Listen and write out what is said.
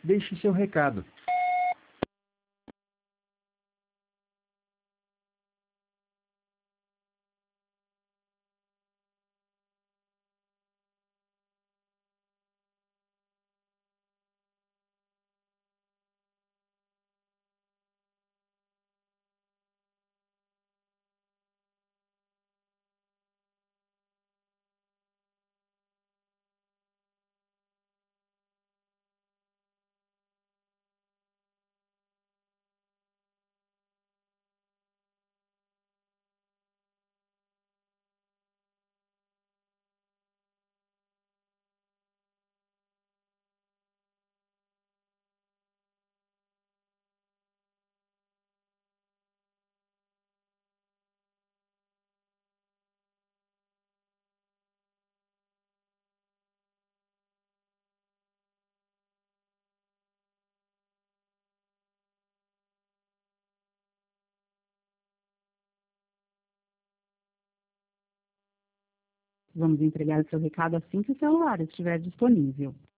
Deixe seu recado. Vamos entregar o seu recado assim que o celular estiver disponível.